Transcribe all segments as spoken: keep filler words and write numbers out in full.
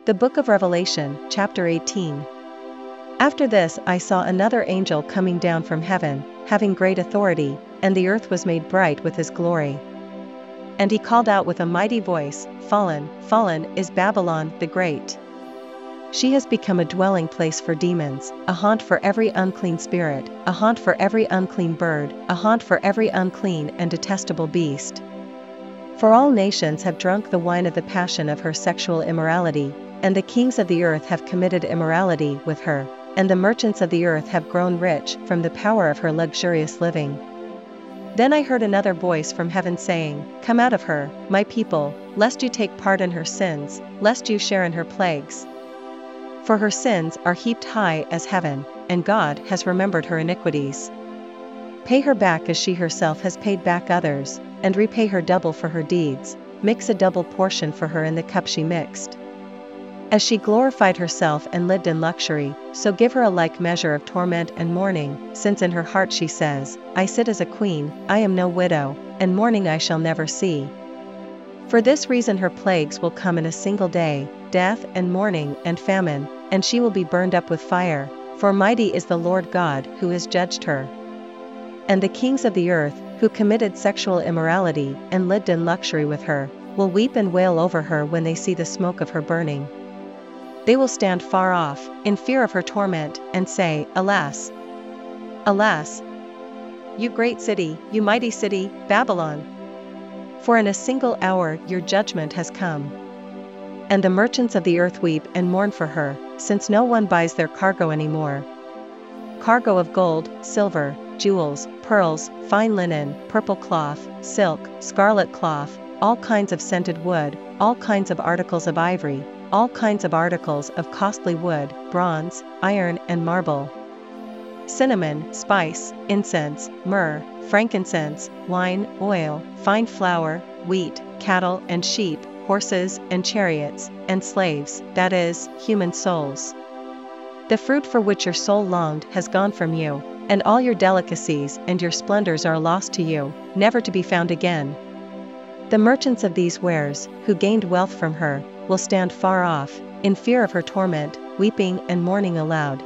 The Book of Revelation, chapter eighteen. After this I saw another angel coming down from heaven, having great authority, and the earth was made bright with his glory. And he called out with a mighty voice, Fallen, fallen is Babylon the Great. She has become a dwelling place for demons, a haunt for every unclean spirit, a haunt for every unclean bird, a haunt for every unclean and detestable beast. For all nations have drunk the wine of the passion of her sexual immorality, and the kings of the earth have committed immorality with her, and the merchants of the earth have grown rich from the power of her luxurious living. Then I heard another voice from heaven saying, Come out of her, my people, lest you take part in her sins, lest you share in her plagues. For her sins are heaped high as heaven, and God has remembered her iniquities. Pay her back as she herself has paid back others, and repay her double for her deeds, mix a double portion for her in the cup she mixed. As she glorified herself and lived in luxury, so give her a like measure of torment and mourning, since in her heart she says, I sit as a queen, I am no widow, and mourning I shall never see. For this reason her plagues will come in a single day, death and mourning and famine, and she will be burned up with fire, for mighty is the Lord God who has judged her. And the kings of the earth, who committed sexual immorality and lived in luxury with her, will weep and wail over her when they see the smoke of her burning. They will stand far off, in fear of her torment, and say, Alas! Alas! You great city, you mighty city, Babylon! For in a single hour your judgment has come. And the merchants of the earth weep and mourn for her, since no one buys their cargo anymore. Cargo of gold, silver, jewels, pearls, fine linen, purple cloth, silk, scarlet cloth, all kinds of scented wood, all kinds of articles of ivory, all kinds of articles of costly wood, bronze, iron and marble, cinnamon, spice, incense, myrrh, frankincense, wine, oil, fine flour, wheat, cattle and sheep, horses and chariots, and slaves, that is, human souls. The fruit for which your soul longed has gone from you, and all your delicacies and your splendors are lost to you, never to be found again. The merchants of these wares, who gained wealth from her, will stand far off, in fear of her torment, weeping and mourning aloud.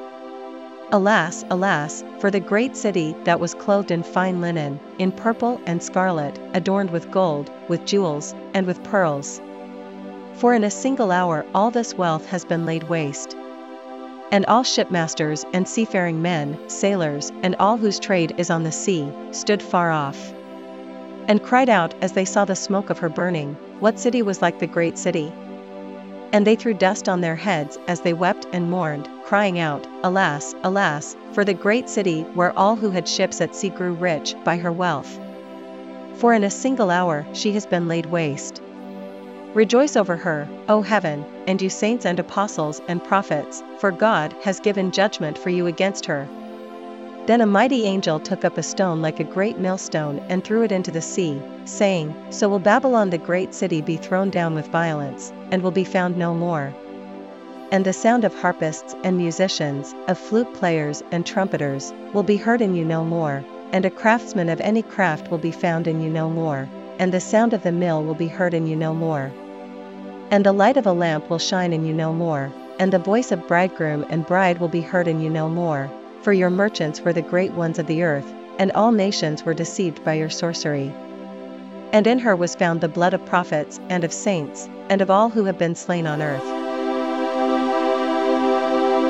Alas, alas, for the great city that was clothed in fine linen, in purple and scarlet, adorned with gold, with jewels, and with pearls. For in a single hour all this wealth has been laid waste. And all shipmasters and seafaring men, sailors, and all whose trade is on the sea, stood far off, and cried out as they saw the smoke of her burning, What city was like the great city? And they threw dust on their heads as they wept and mourned, crying out, Alas, alas, for the great city where all who had ships at sea grew rich by her wealth. For in a single hour she has been laid waste. Rejoice over her, O heaven, and you saints and apostles and prophets, for God has given judgment for you against her. Then a mighty angel took up a stone like a great millstone and threw it into the sea, saying, So will Babylon the great city be thrown down with violence, and will be found no more. And the sound of harpists and musicians, of flute players and trumpeters, will be heard in you no more, and a craftsman of any craft will be found in you no more, and the sound of the mill will be heard in you no more. And the light of a lamp will shine in you no more, and the voice of bridegroom and bride will be heard in you no more. For your merchants were the great ones of the earth, and all nations were deceived by your sorcery. And in her was found the blood of prophets and of saints, and of all who have been slain on earth.